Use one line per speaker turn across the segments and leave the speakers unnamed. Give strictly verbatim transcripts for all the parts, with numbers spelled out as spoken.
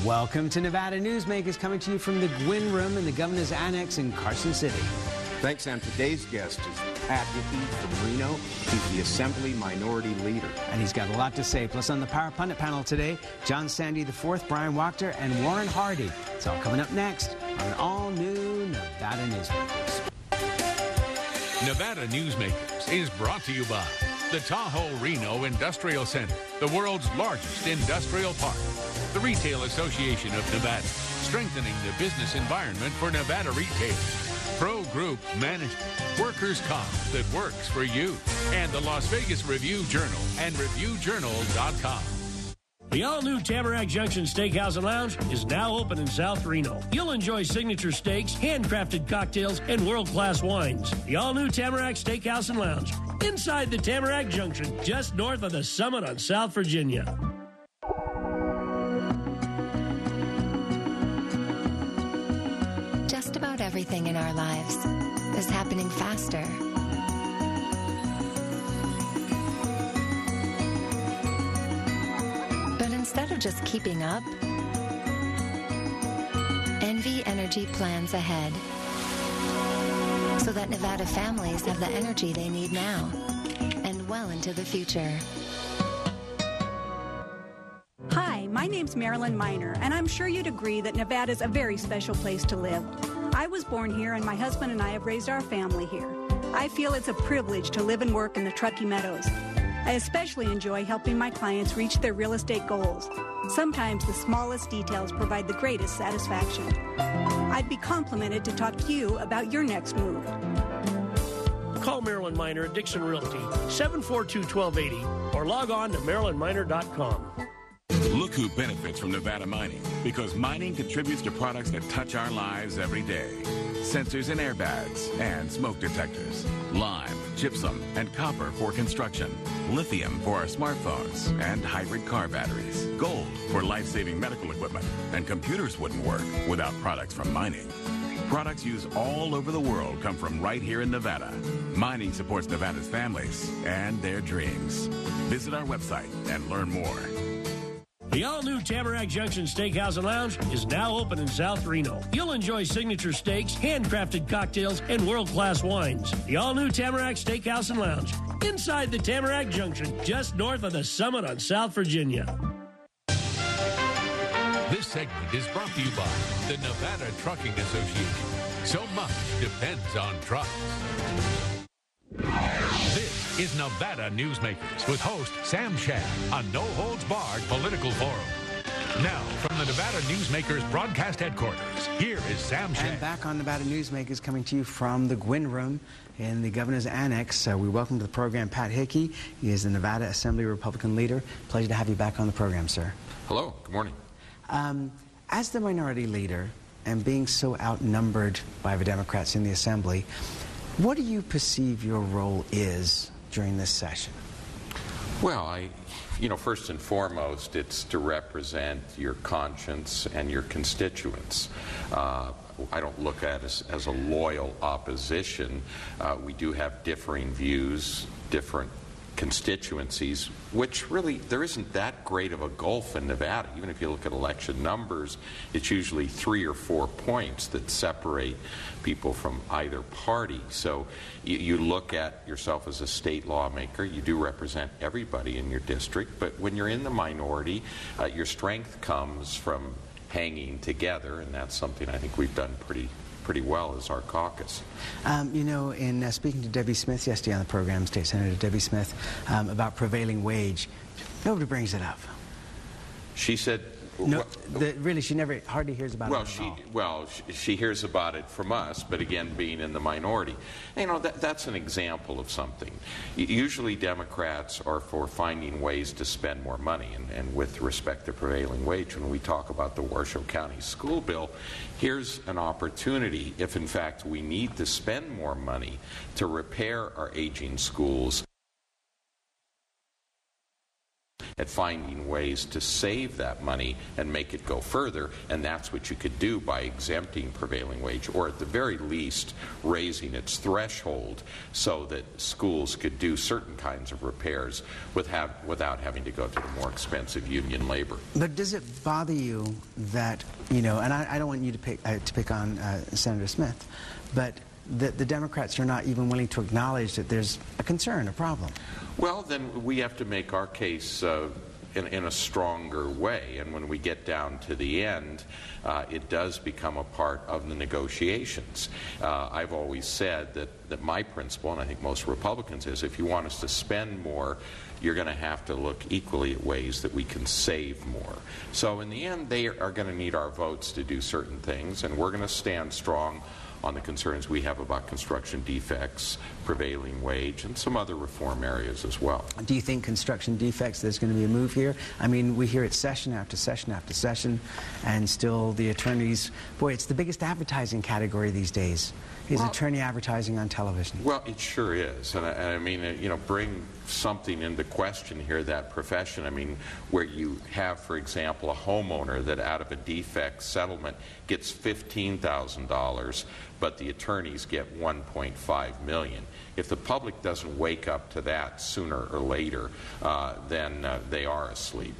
Welcome to Nevada Newsmakers, coming to you from the Gwynn Room in the Governor's Annex in Carson City.
Thanks, and today's guest is Pat Hickey from Reno. He's the Assembly Minority Leader.
And he's got a lot to say. Plus, on the Power Pundit panel today, John Sandy the fourth, Brian Wachter, and Warren Hardy. It's all coming up next on an all-new Nevada Newsmakers.
Nevada Newsmakers is brought to you by the Tahoe Reno Industrial Center, the world's largest industrial park. The Retail Association of Nevada, strengthening the business environment for Nevada retailers. Pro Group Management, workers' comp that works for you. And the Las Vegas Review-Journal and review journal dot com.
The all-new Tamarack Junction Steakhouse and Lounge is now open in South Reno. You'll enjoy signature steaks, handcrafted cocktails, and world-class wines. The all-new Tamarack Steakhouse and Lounge, inside the Tamarack Junction, just north of the Summit on South Virginia.
Just about everything in our lives is happening faster. But instead of just keeping up, Envy Energy plans ahead so that Nevada families have the energy they need now and well into the future.
Hi, my name's Marilyn Miner, and I'm sure you'd agree that Nevada's a very special place to live. I was born here, and my husband and I have raised our family here. I feel it's a privilege to live and work in the Truckee Meadows. I especially enjoy helping my clients reach their real estate goals. Sometimes the smallest details provide the greatest satisfaction. I'd be complimented to talk to you about your next move.
Call Marilyn Miner at Dixon Realty, seven four two, one two eight zero, or log on to marilyn miner dot com.
Look who benefits from Nevada mining, because mining contributes to products that touch our lives every day. Sensors and airbags and smoke detectors. Lime, gypsum, and copper for construction. Lithium for our smartphones and hybrid car batteries. Gold for life-saving medical equipment. And computers wouldn't work without products from mining. Products used all over the world come from right here in Nevada. Mining supports Nevada's families and their dreams. Visit our website and learn more.
The all-new Tamarack Junction Steakhouse and Lounge is now open in South Reno. You'll enjoy signature steaks, handcrafted cocktails, and world-class wines. The all-new Tamarack Steakhouse and Lounge, inside the Tamarack Junction, just north of the Summit on South Virginia.
This segment is brought to you by the Nevada Trucking Association. So much depends on trucks. This is Nevada Newsmakers with host Sam Shad on No Holds Barred Political Forum. Now, from the Nevada Newsmakers broadcast headquarters, here is Sam Shad.
And back on Nevada Newsmakers, coming to you from the Gwynn Room in the Governor's Annex. Uh, we welcome to the program Pat Hickey. He is the Nevada Assembly Republican leader. Pleasure to have you back on the program, sir.
Hello. Good morning.
Um, as the minority leader and being so outnumbered by the Democrats in the Assembly, what do you perceive your role is during this session?
Well, I, you know, first and foremost, it's to represent your conscience and your constituents. Uh, I don't look at us as a loyal opposition. Uh, we do have differing views, different constituencies, which really, there isn't that great of a gulf in Nevada. Even if you look at election numbers, it's usually three or four points that separate people from either party. So you, you look at yourself as a state lawmaker, you do represent everybody in your district, but when you're in the minority, uh, your strength comes from hanging together, and that's something I think we've done pretty pretty well as our caucus.
Um, you know, in uh, speaking to Debbie Smith yesterday on the program, State Senator Debbie Smith, um, about prevailing wage, nobody brings it up.
She said...
No, the, really, she never hardly hears about
well,
it at
she,
all.
Well, she, she hears about it from us, but again, being in the minority. You know, that, that's an example of something. Usually Democrats are for finding ways to spend more money, and, and with respect to prevailing wage, when we talk about the Washoe County school bill, here's an opportunity, if in fact we need to spend more money to repair our aging schools, at finding ways to save that money and make it go further, and that's what you could do by exempting prevailing wage, or at the very least raising its threshold so that schools could do certain kinds of repairs with have, without having to go to the more expensive union labor.
But does it bother you that, you know, and I, I don't want you to pick, uh, to pick on uh, Senator Smith, but the, the Democrats are not even willing to acknowledge that there's a concern, a problem?
Well, then we have to make our case uh, in, in a stronger way, and when we get down to the end, uh, it does become a part of the negotiations. Uh, I've always said that, that my principle, and I think most Republicans, is if you want us to spend more, you're going to have to look equally at ways that we can save more. So in the end, they are going to need our votes to do certain things, and we're going to stand strong on the concerns we have about construction defects, prevailing wage, and some other reform areas as well.
Do you think construction defects, there's going to be a move here? I mean, we hear it session after session after session, and still the attorneys, boy, it's the biggest advertising category these days, is well, attorney advertising on television.
Well, it sure is. And I, and I mean, uh, you know, bring something into question here, that profession. I mean, where you have, for example, a homeowner that out of a defect settlement gets fifteen thousand dollars, but the attorneys get one point five million dollars. If the public doesn't wake up to that sooner or later, uh, then uh, they are asleep.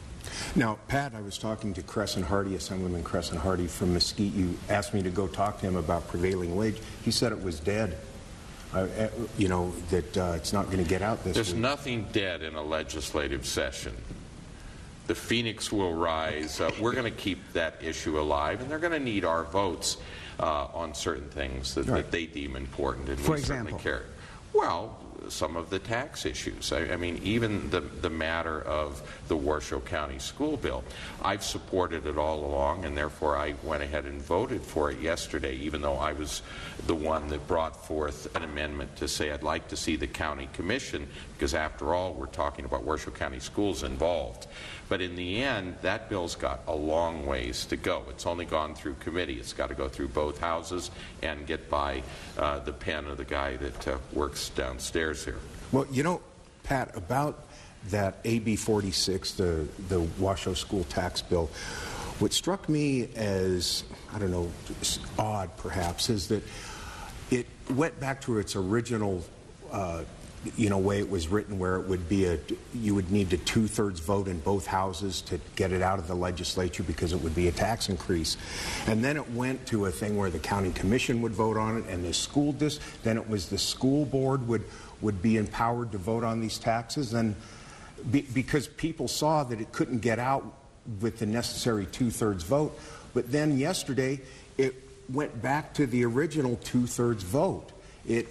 Now, Pat, I was talking to Crescent Hardy, Assemblyman Crescent Hardy from Mesquite. You asked me to go talk to him about prevailing wage. He said it was dead. Uh, you know, that uh, it's not going to get out this
There's
week.
nothing dead in a legislative session. The phoenix will rise. Uh, we're going to keep that issue alive, and they're going to need our votes uh, on certain things that, right. that they deem important, and
For
we
example?
certainly care. Well, some of the tax issues. I, I mean, even the, the matter of the Washoe County school bill. I've supported it all along, and therefore I went ahead and voted for it yesterday, even though I was the one that brought forth an amendment to say I'd like to see the county commission, because after all, we're talking about Washoe County schools involved. But in the end, that bill's got a long ways to go. It's only gone through committee. It's got to go through both houses and get by uh, the pen of the guy that uh, works downstairs here.
Well, you know, Pat, about that A B forty-six, the, the Washoe school tax bill, what struck me as, I don't know, odd perhaps, is that it went back to its original uh, you know, way it was written, where it would be a, you would need a two-thirds vote in both houses to get it out of the legislature because it would be a tax increase. And then it went to a thing where the county commission would vote on it, and the school dis, then it was the school board would, would be empowered to vote on these taxes. And be, because people saw that it couldn't get out with the necessary two-thirds vote. But then yesterday, it went back to the original two-thirds vote. It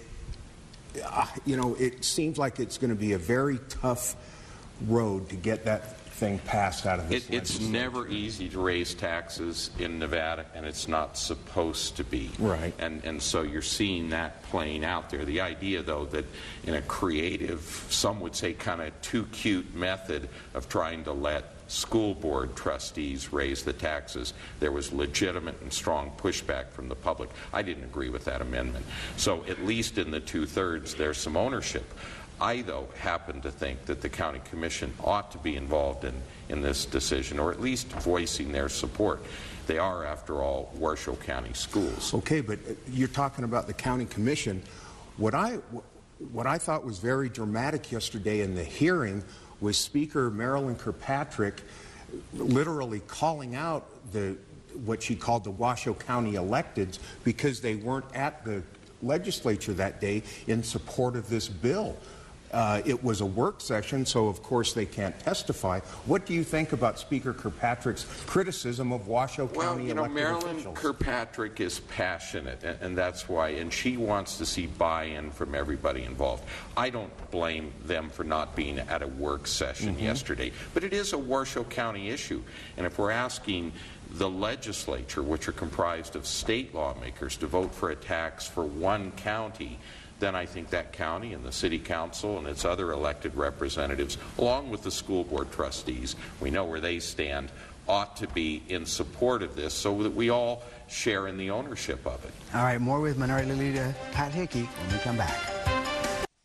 Uh, you know, it seems like it's going to be a very tough road to get that thing passed out of this
it, It's never easy to raise taxes in Nevada, and it's not supposed to be.
Right.
And, and so you're seeing that playing out there. The idea, though, that in a creative, some would say kind of too cute method of trying to let school board trustees raise the taxes, there was legitimate and strong pushback from the public. I didn't agree with that amendment. So at least in the two-thirds, there's some ownership. I, though, happen to think that the county commission ought to be involved in, in this decision, or at least voicing their support. They are, after all, Washoe County schools.
Okay, but you're talking about the county commission. What I, what I thought was very dramatic yesterday in the hearing was Speaker Marilyn Kirkpatrick literally calling out the what she called the Washoe County electeds because they weren't at the legislature that day in support of this bill. Uh, it was a work session, so of course they can't testify. What do you think about Speaker Kirkpatrick's criticism of Washoe
well,
County
you know,
elected
Marilyn
officials?
Kirkpatrick is passionate, and, and that's why, and she wants to see buy-in from everybody involved. I don't blame them for not being at a work session mm-hmm. yesterday, but it is a Washoe County issue, and if we're asking the legislature, which are comprised of state lawmakers, to vote for a tax for one county, then I think that county and the city council and its other elected representatives, along with the school board trustees, we know where they stand, ought to be in support of this so that we all share in the ownership of it.
All right, more with Minority Leader Pat Hickey when we come back.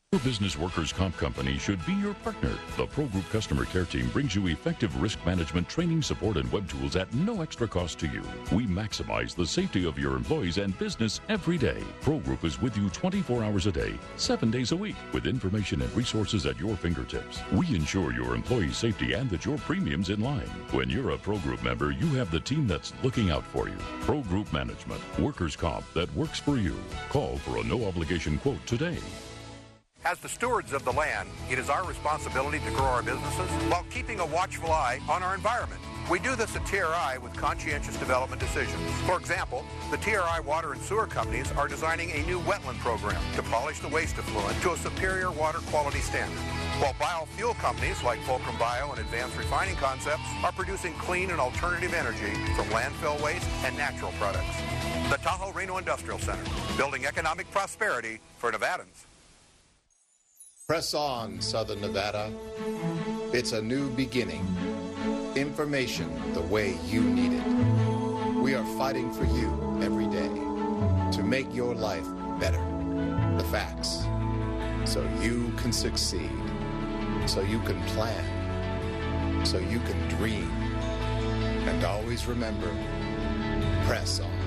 Your business workers' comp company should be your partner. The Pro Group customer care team brings you effective risk management training, support, and web tools at no extra cost to you. We maximize the safety of your employees and business every day. Pro Group is with you twenty-four hours a day, seven days a week, with information and resources at your fingertips. We ensure your employees' safety and that your premium's in line. When you're a Pro Group member, you have the team that's looking out for you. Pro Group Management, workers' comp that works for you. Call for a no-obligation quote today.
As the stewards of the land, it is our responsibility to grow our businesses while keeping a watchful eye on our environment. We do this at T R I with conscientious development decisions. For example, the T R I water and sewer companies are designing a new wetland program to polish the waste effluent to a superior water quality standard, while biofuel companies like Fulcrum Bio and Advanced Refining Concepts are producing clean and alternative energy from landfill waste and natural products. The Tahoe Reno Industrial Center, building economic prosperity for Nevadans.
Press on, Southern Nevada. It's a new beginning. Information the way you need it. We are fighting for you every day to make your life better. The facts. So you can succeed. So you can plan. So you can dream. And always remember, press on.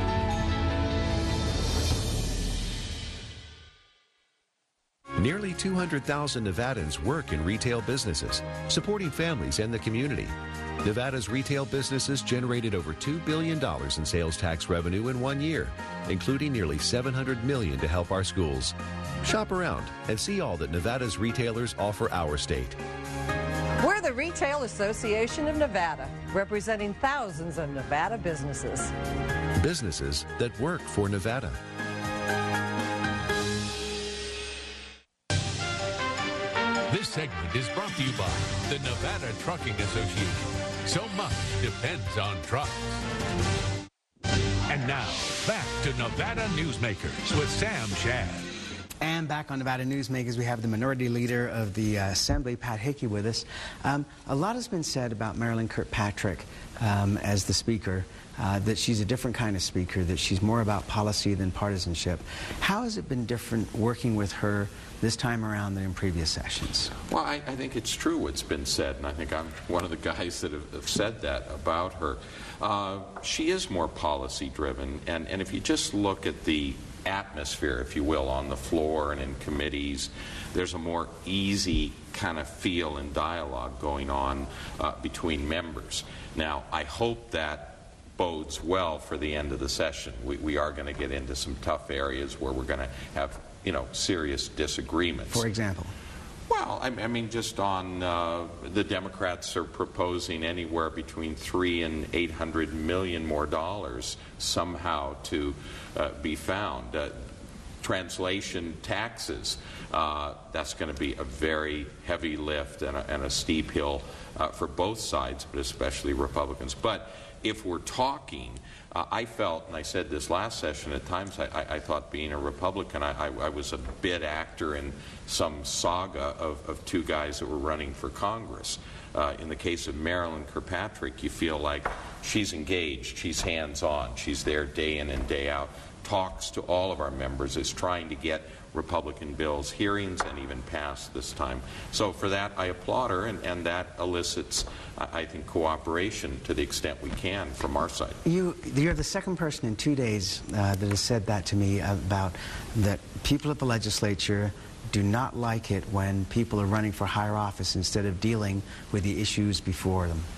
Nearly two hundred thousand Nevadans work in retail businesses, supporting families and the community. Nevada's retail businesses generated over two billion dollars in sales tax revenue in one year, including nearly seven hundred million dollars to help our schools. Shop around and see all that Nevada's retailers offer our state.
We're the Retail Association of Nevada, representing thousands of Nevada businesses.
Businesses that work for Nevada.
This segment is brought to you by the Nevada Trucking Association. So much depends on trucks. And now, back to Nevada Newsmakers with Sam Shad.
And back on Nevada Newsmakers, we have the Minority Leader of the uh, Assembly, Pat Hickey, with us. Um, a lot has been said about Marilyn Kirkpatrick um, as the Speaker, uh, that she's a different kind of Speaker, that she's more about policy than partisanship. How has it been different working with her this time around than in previous sessions?
Well, I, I think it's true what's been said, and I think I'm one of the guys that have, have said that about her. Uh, she is more policy-driven, and, and if you just look at the atmosphere, if you will, on the floor and in committees, there's a more easy kind of feel and dialogue going on uh, between members. Now, I hope that bodes well for the end of the session. We, we are going to get into some tough areas where we're going to have, you know, serious disagreements.
For example?
Well, I, I mean, just on uh, the Democrats are proposing anywhere between three and eight hundred million more dollars somehow to uh, be found. Uh, translation taxes, uh, that's going to be a very heavy lift and a, and a steep hill uh, for both sides, but especially Republicans. But if we're talking, uh, I felt, and I said this last session, at times I, I, I thought being a Republican, I, I, I was a bit actor in some saga of, of two guys that were running for Congress. Uh, in the case of Marilyn Kirkpatrick, you feel like she's engaged, she's hands-on, she's there day in and day out, talks to all of our members, is trying to get Republican bills, hearings, and even passed this time. So for that, I applaud her, and, and that elicits, I think, cooperation to the extent we can from our side.
You, you're the second person in two days uh, that has said that to me about that people at the legislature do not like it when people are running for higher office instead of dealing with the issues before them.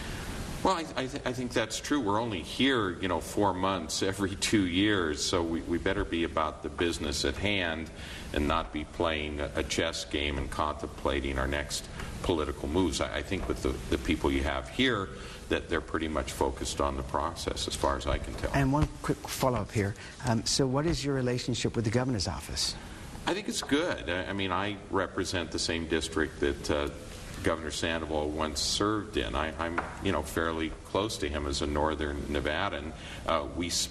Well, I, I, th I think that's true. We're only here, you know, four months every two years, so we, we better be about the business at hand and not be playing a, a chess game and contemplating our next political moves. I, I think with the, the people you have here, that they're pretty much focused on the process, as far as I can tell.
And one quick follow-up here. Um, so what is your relationship with the governor's office?
I think it's good. I, I mean, I represent the same district that uh, Governor Sandoval once served in. I, I'm, you know, fairly close to him as a northern Nevadan. Uh, we speak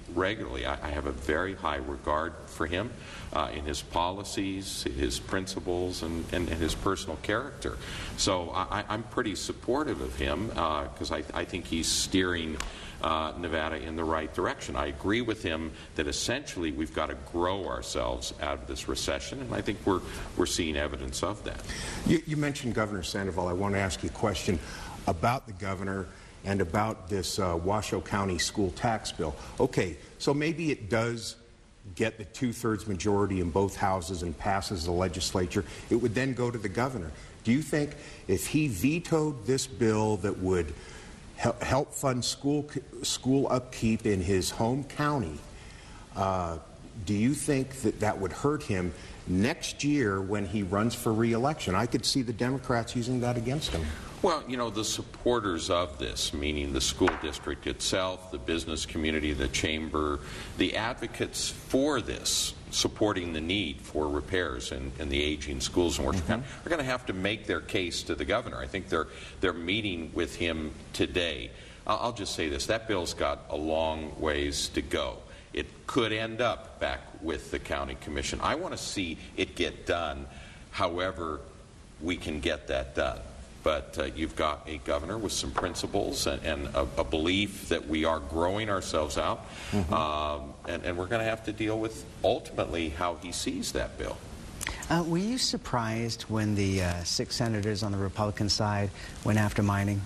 regularly. I, I have a very high regard for him uh, in his policies, his principles, and, and, and his personal character. So I, I'm pretty supportive of him because uh, I, I think he's steering uh, Nevada in the right direction. I agree with him that essentially we've got to grow ourselves out of this recession, and I think we're, we're seeing evidence of that.
You, you mentioned Governor Sandoval. I want to ask you a question about the governor and about this uh, Washoe County school tax bill. Okay, so maybe it does get the two-thirds majority in both houses and passes the legislature. It would then go to the governor. Do you think if he vetoed this bill that would hel- help fund school school upkeep in his home county, uh, do you think that that would hurt him next year when he runs for re-election? I could see the Democrats using that against him.
Well, you know, the supporters of this, meaning the school district itself, the business community, the chamber, the advocates for this, supporting the need for repairs in, in the aging schools in Washoe County, mm-hmm. are going to have to make their case to the governor. I think they're, they're meeting with him today. I'll, I'll just say this. That bill's got a long ways to go. It could end up back with the county commission. I want to see it get done however we can get that done. But uh, you've got a governor with some principles and, and a, a belief that we are growing ourselves out, mm-hmm. um, and, and we're going to have to deal with ultimately how he sees that bill.
Uh, were you surprised when the uh, six senators on the Republican side went after mining?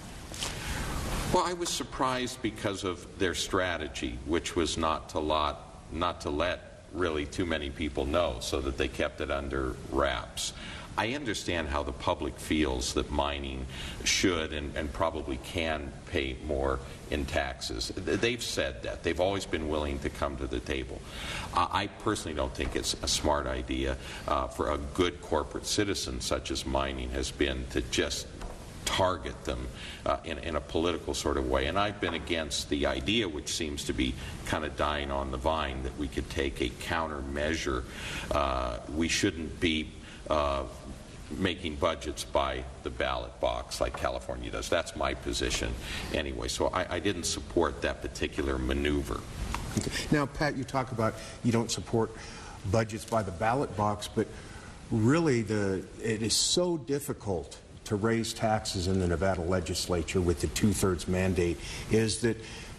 Well, I was surprised because of their strategy, which was not to lot, not to let really too many people know, so that they kept it under wraps. I understand how the public feels that mining should and, and probably can pay more in taxes. They've said that. They've always been willing to come to the table. Uh, I personally don't think it's a smart idea uh, for a good corporate citizen such as mining has been to just target them uh, in, in a political sort of way. And I've been against the idea, which seems to be kind of dying on the vine, that we could take a countermeasure. Uh, we shouldn't be Uh, making budgets by the ballot box like California does. That's my position anyway. So I, I didn't support that particular maneuver.
Okay. Now, Pat, you talk about you don't support budgets by the ballot box, but really the it is so difficult to raise taxes in the Nevada legislature with the two-thirds mandate is that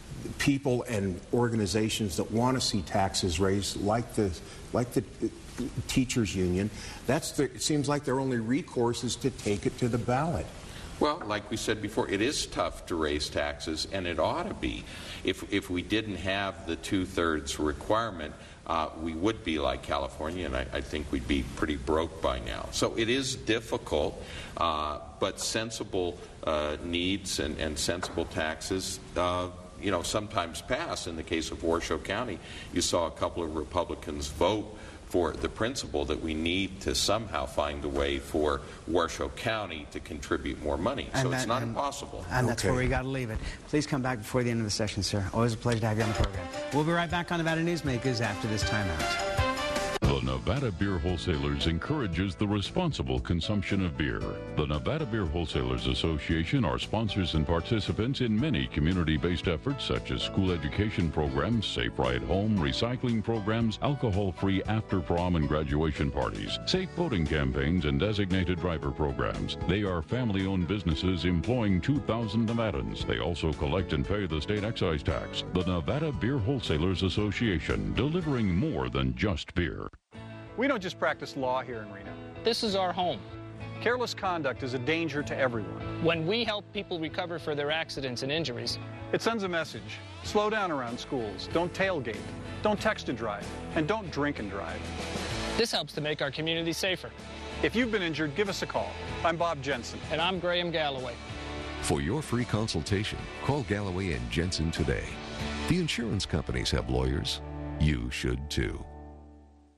people and organizations that want to see taxes raised, like the like the teachers union, that's the, it seems like their only recourse is to take it to the ballot.
Well, like we said before, it is tough to raise taxes, and it ought to be. If if we didn't have the two-thirds requirement, uh, we would be like California, and I, I think we'd be pretty broke by now. So it is difficult, uh, but sensible uh, needs and, and sensible taxes uh, you know, sometimes pass. In the case of Washoe County, you saw a couple of Republicans vote for the principle that we need to somehow find a way for Washoe County to contribute more money.
And
so
that,
it's not
and,
impossible.
And that's
okay.
where we got to leave it. Please come back before the end of the session, sir. Always a pleasure to have you on the program. We'll be right back on Nevada Newsmakers after this timeout.
The Nevada Beer Wholesalers encourages the responsible consumption of beer. The Nevada Beer Wholesalers Association are sponsors and participants in many community-based efforts such as school education programs, safe ride home, recycling programs, alcohol-free after-prom and graduation parties, safe voting campaigns, and designated driver programs. They are family-owned businesses employing two thousand Nevadans. They also collect and pay the state excise tax. The Nevada Beer Wholesalers Association, delivering more than just beer.
We don't just practice law here in Reno.
This is our home.
Careless conduct is a danger to everyone.
When we help people recover for their accidents and injuries,
it sends a message. Slow down around schools. Don't tailgate. Don't text and drive. And don't drink and drive.
This helps to make our community safer.
If you've been injured, give us a call. I'm Bob Jensen.
And I'm Graham Galloway.
For your free consultation, call Galloway and Jensen today. The insurance companies have lawyers. You should too.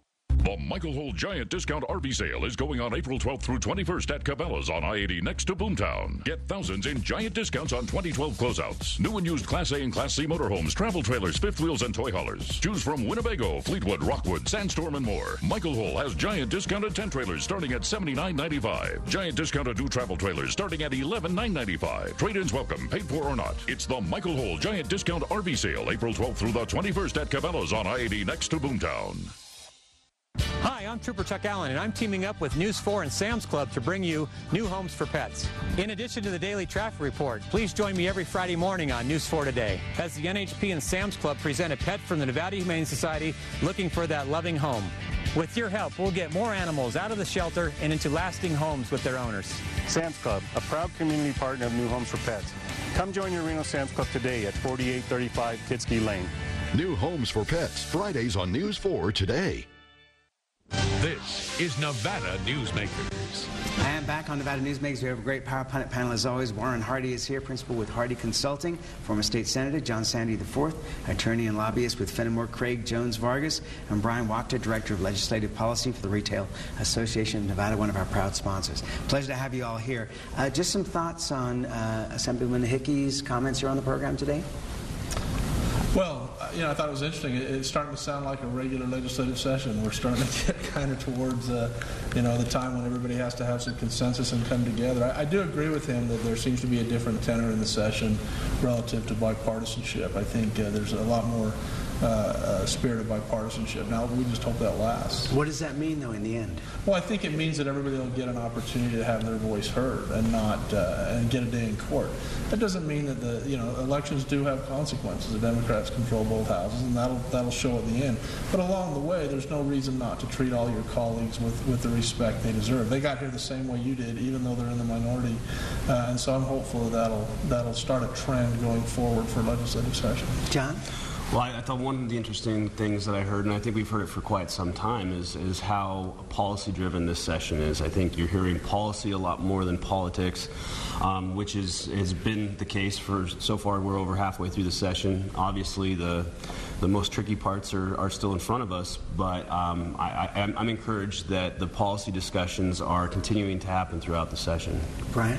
The Michael Hull Giant Discount R V Sale is going on April twelfth through twenty-first at Cabela's on I eighty next to Boomtown. Get thousands in giant discounts on twenty twelve closeouts. New and used Class A and Class C motorhomes, travel trailers, fifth wheels, and toy haulers. Choose from Winnebago, Fleetwood, Rockwood, Sandstorm, and more. Michael Hull has giant discounted tent trailers starting at seventy-nine ninety-five. Giant discounted new travel trailers starting at eleven nine ninety-five. Trade-ins welcome, paid for or not. It's the Michael Hull Giant Discount R V Sale, April twelfth through the twenty-first at Cabela's on I eighty next to Boomtown.
Hi, I'm Trooper Chuck Allen, and I'm teaming up with News four and Sam's Club to bring you New Homes for Pets. In addition to the daily traffic report, please join me every Friday morning on News four Today as the N H P and Sam's Club present a pet from the Nevada Humane Society looking for that loving home. With your help, we'll get more animals out of the shelter and into lasting homes with their owners.
Sam's Club, a proud community partner of New Homes for Pets. Come join your Reno Sam's Club today at forty-eight thirty-five Kitski Lane.
New Homes for Pets, Fridays on News four Today.
This is Nevada Newsmakers.
And back on Nevada Newsmakers, we have a great Power Planet panel as always. Warren Hardy is here, principal with Hardy Consulting, former state senator John Sandy the fourth, attorney and lobbyist with Fenimore Craig Jones Vargas, and Brian Wachter, director of legislative policy for the Retail Association of Nevada, one of our proud sponsors. Pleasure to have you all here. Uh, just some thoughts on uh, Assemblyman Hickey's comments here on the program today?
Well, you know, I thought it was interesting. It's starting to sound like a regular legislative session. We're starting to get kind of towards, uh, you know, the time when everybody has to have some consensus and come together. I, I do agree with him that there seems to be a different tenor in the session relative to bipartisanship. I think uh, there's a lot more uh, uh, spirit of bipartisanship. Now, we just hope that lasts.
What does that mean, though, in the end?
Well, I think it means that everybody will get an opportunity to have their voice heard and not uh, and get a day in court. That doesn't mean that the you know elections do have consequences. The Democrats control both houses, and that'll that'll show at the end. But along the way, there's no reason not to treat all your colleagues with, with the respect they deserve. They got here the same way you did, even though they're in the minority. Uh, and so I'm hopeful that that'll that'll start a trend going forward for legislative session.
John?
Well, I, I thought one of the interesting things that I heard, and I think we've heard it for quite some time, is, is how policy-driven this session is. I think you're hearing policy a lot more than politics, um, which is, has been the case for so far. We're over halfway through the session. Obviously, the the most tricky parts are, are still in front of us, but um, I, I, I'm encouraged that the policy discussions are continuing to happen throughout the session.
Brian?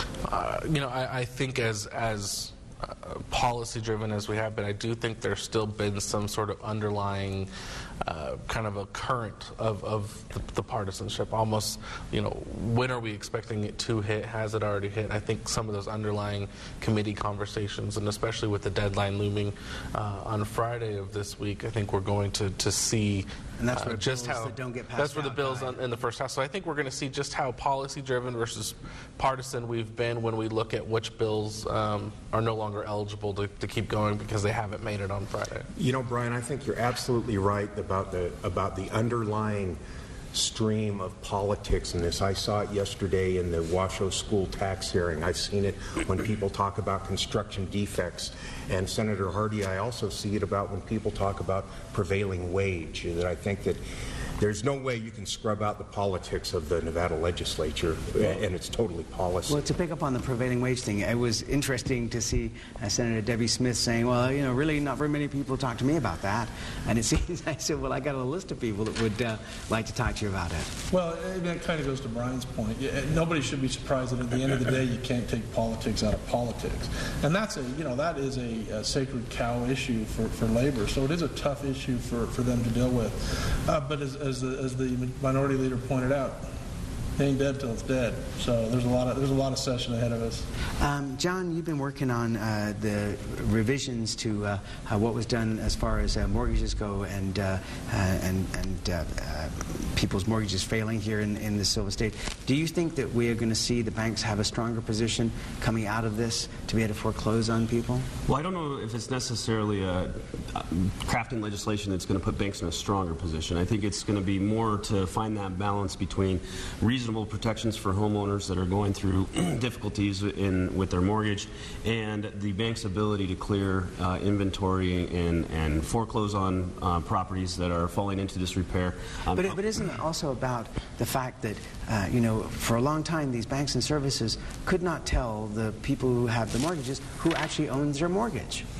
Uh, you know, I, I think as as Uh, policy-driven as we have been, I do think there's still been some sort of underlying uh, kind of a current of, of the, the partisanship. Almost, you know, when are we expecting it to hit? Has it already hit? I think some of those underlying committee conversations, and especially with the deadline looming uh, on Friday of this week, I think we're going to, to see
And that's where
uh, just
bills
how
that don't get passed
that's where the
out
bills
by-
on, in the first house. So I think we're going to see just how policy-driven versus partisan we've been when we look at which bills um, are no longer eligible to, to keep going because they haven't made it on Friday.
You know, Brian, I think you're absolutely right about the about the underlying stream of politics in this. I saw it yesterday in the Washoe school tax hearing. I've seen it when people talk about construction defects. And Senator Hardy, I also see it about when people talk about prevailing wage. That I think that there's no way you can scrub out the politics of the Nevada legislature, and it's totally policy.
Well, to pick up on the prevailing wage thing, it was interesting to see uh, Senator Debbie Smith saying, well, you know, really not very many people talk to me about that. And it seems, I said, well, I got a list of people that would uh, like to talk to you about it.
Well, it, it kind of goes to Brian's point. Yeah, nobody should be surprised that at the end of the day you can't take politics out of politics. And that's a, you know, that is a, a sacred cow issue for, for labor. So it is a tough issue for, for them to deal with. Uh, but as, as, the, as the minority leader pointed out, it ain't dead till it's dead. So there's a lot of there's a lot of session ahead of us.
Um, John, you've been working on uh, the revisions to uh, uh, what was done as far as uh, mortgages go, and uh, uh, and and uh, uh, people's mortgages failing here in, in the Silver State. Do you think that we are going to see the banks have a stronger position coming out of this to be able to foreclose on people?
Well, I don't know if it's necessarily a, uh, crafting legislation that's going to put banks in a stronger position. I think it's going to be more to find that balance between reasonable protections for homeowners that are going through difficulties in with their mortgage and the bank's ability to clear uh, inventory and, and foreclose on uh, properties that are falling into disrepair. Um,
but, it, but isn't it also about the fact that, uh, you know, for a long time these banks and services could not tell the people who have the mortgages who actually owns their mortgage?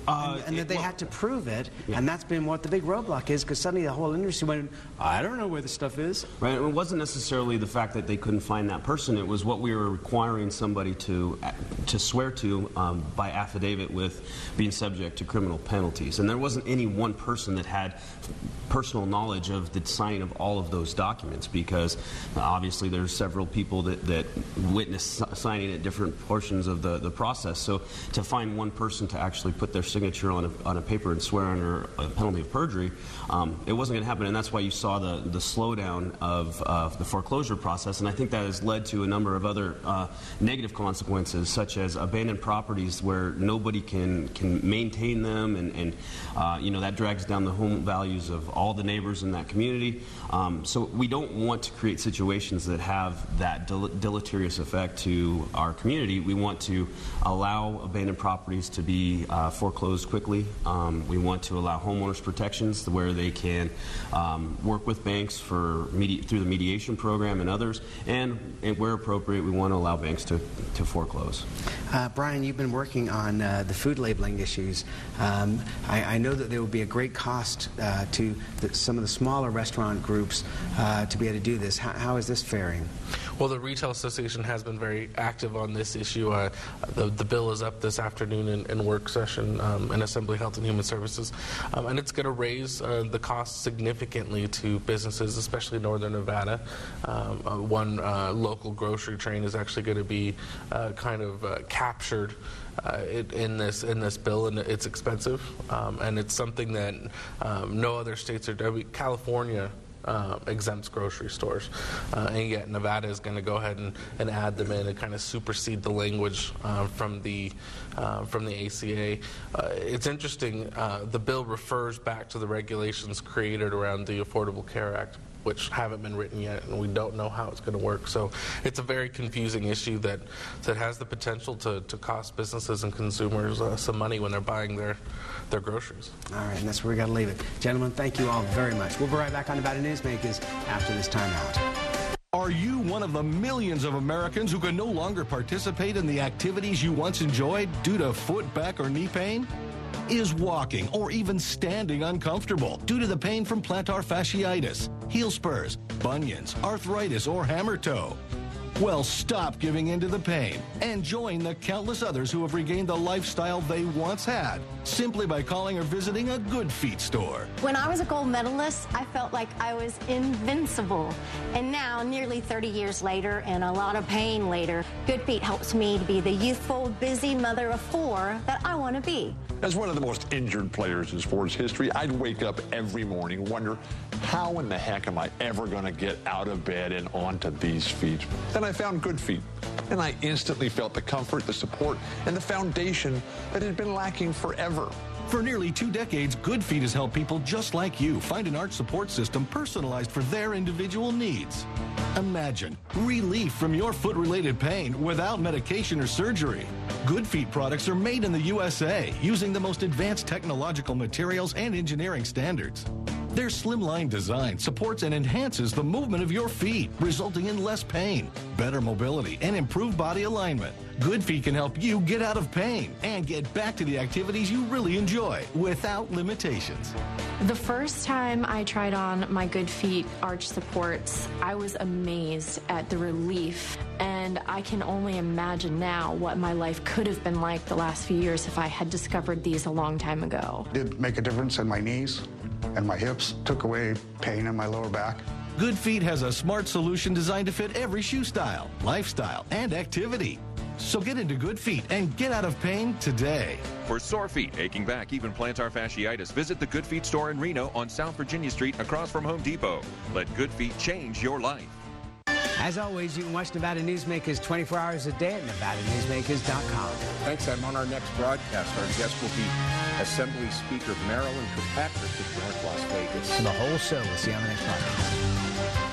Uh, and and that they well, had to prove it, yeah. and that's been what the big roadblock is, because suddenly the whole industry went, I don't know where the stuff is.
Right, it wasn't necessarily the fact that they couldn't find that person, it was what we were requiring somebody to to swear to um, by affidavit with being subject to criminal penalties. And there wasn't any one person that had personal knowledge of the signing of all of those documents, because uh, obviously there's several people that, that witnessed signing at different portions of the, the process. So to find one person to actually put their signature on a, on a paper and swear under a penalty of perjury, um, it wasn't going to happen. And that's why you saw the, the slowdown of uh, the foreclosure process. And I think that has led to a number of other uh, negative consequences, such as abandoned properties where nobody can, can maintain them, and, and uh, you know, that drags down the home values of all the neighbors in that community. Um, so we don't want to create situations that have that del deleterious effect to our community. We want to allow abandoned properties to be uh, foreclosed quickly. Um, we want to allow homeowners protections where they can um, work with banks for medi through the mediation program and others, and, and where appropriate, we want to allow banks to, to foreclose.
Uh, Brian, you've been working on uh, the food labeling issues. Um, I, I know that there would be a great cost uh, to the, some of the smaller restaurant groups uh, to be able to do this. How, how is this faring?
Well, the Retail Association has been very active on this issue. Uh, the, the bill is up this afternoon in, in work session um, in Assembly Health and Human Services, um, and it's going to raise uh, the cost significantly to businesses, especially in Northern Nevada. Um, uh, one uh, local grocery chain is actually going to be uh, kind of uh, captured Uh, it, in this in this bill, and it's expensive, um, and it's something that um, no other states are doing. California uh, exempts grocery stores, uh, and yet Nevada is going to go ahead and, and add them in and kind of supersede the language uh, from the uh, from the A C A. Uh, it's interesting. Uh, the bill refers back to the regulations created around the Affordable Care Act, which haven't been written yet, and we don't know how it's going to work. So it's a very confusing issue that, that has the potential to, to cost businesses and consumers uh, some money when they're buying their, their groceries.
All right, and that's where we got to leave it. Gentlemen, thank you all very much. We'll be right back on Nevada Newsmakers after this timeout.
Are you one of the millions of Americans who can no longer participate in the activities you once enjoyed due to foot, back, or knee pain? Is walking or even standing uncomfortable due to the pain from plantar fasciitis, heel spurs, bunions, arthritis, or hammer toe? Well, stop giving in to the pain and join the countless others who have regained the lifestyle they once had simply by calling or visiting a Good Feet store.
When I was a gold medalist, I felt like I was invincible. And now, nearly thirty years later and a lot of pain later, Good Feet helps me to be the youthful, busy mother of four that I want to be.
As one of the most injured players in sports history, I'd wake up every morning, wonder, how in the heck am I ever going to get out of bed and onto these feet? Then I found Good Feet, and I instantly felt the comfort, the support, and the foundation that had been lacking forever.
For nearly two decades, Good Feet has helped people just like you find an arch support system personalized for their individual needs. Imagine relief from your foot-related pain without medication or surgery. Good Feet products are made in the U S A using the most advanced technological materials and engineering standards. Their slimline design supports and enhances the movement of your feet, resulting in less pain, better mobility, and improved body alignment. Good Feet can help you get out of pain and get back to the activities you really enjoy without limitations.
The first time I tried on my Good Feet arch supports, I was amazed at the relief, and I can only imagine now what my life could have been like the last few years if I had discovered these a long time ago.
It did make a difference in my knees and my hips, took away pain in my lower back.
Good Feet has a smart solution designed to fit every shoe style, lifestyle, and activity. So get into Good Feet and get out of pain today.
For sore feet, aching back, even plantar fasciitis, visit the Good Feet store in Reno on South Virginia Street across from Home Depot. Let Good Feet change your life.
As always, you can watch Nevada Newsmakers twenty-four hours a day at nevada newsmakers dot com.
Thanks. I'm on our next broadcast. Our guest will be Assembly Speaker Marilyn Kirkpatrick of North Las Vegas.
For the whole show, we'll see you on the next broadcast.